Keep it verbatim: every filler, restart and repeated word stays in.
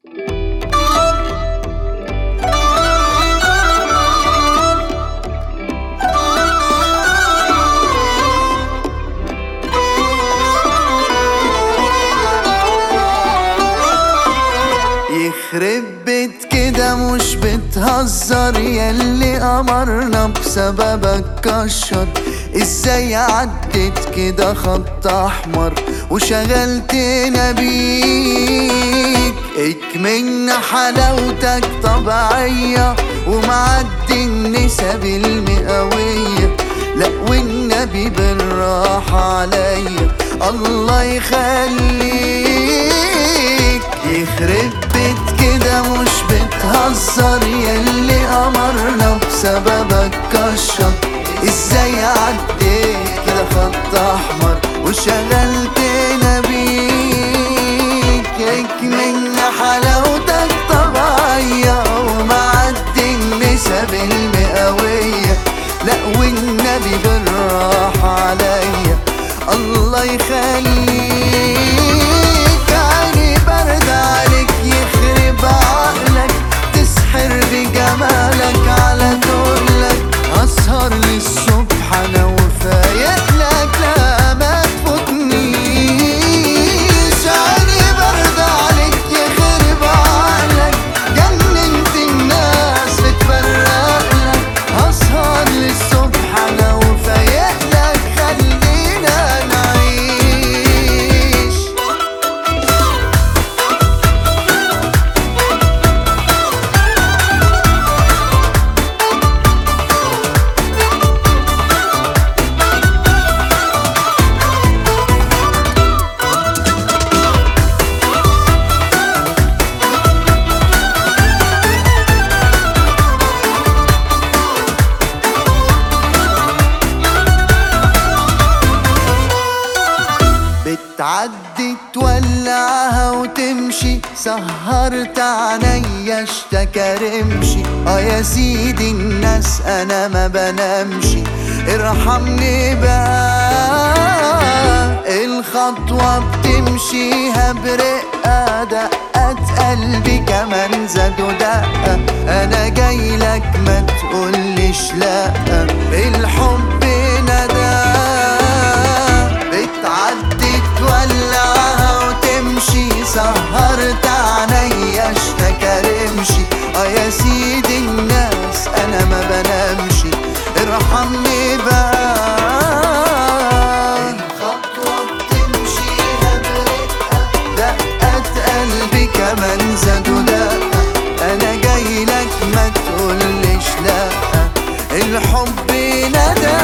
يخرب بيت كده مش بتهزر، ياللي قمرنا بسببك كشر. ازاي عدت كده خط احمر وشغلتنا بيك؟ اكمن حلاوتك طبيعية ومعدي النسب المئوية. لا والنبي بالراحة عليا الله يخليك. يخرب بيت كده مش بتهزر، ياللي قمرنا بسببك كشر. ازاي عديت كده خط احمر وشغلتنا بيك؟ اكمن حلاوتك طبيعية ومعدي النسب المئوية. لا والنبي بالراحة عليا الله يخليك. عيني برد عليك يخرب عقلك، تسحر بجمالك على دولك. اسهر للصبح انا وفايقلك، لا ما تفوتنيش. عيني برد عليك يخرب عقلك، جننت الناس بتفرقلك. اسهر للصبح انا وفايقلك، خلينا نعيش. بتعدي تولعها وتمشي، سهرت عينيا اشتكى رمشي. اه يا سيدي الناس انا ما بنامشي، ارحمني بقى. الخطوة بتمشيها برقة، دقات قلبي كمان زادوا دقة. انا جايلك ما تقوليش لا، الحب ندى. بتعدي تولعها وتمشي، سهرت عينيا اشتكى رمشي. اه يا سيدي الناس انا ما بنامشي، ارحمني بقى. الخطوة بتمشيها برقة، دقات قلبي كمان زادوا دقة. انا جايلك ما تقوليش لا، الحب ندى.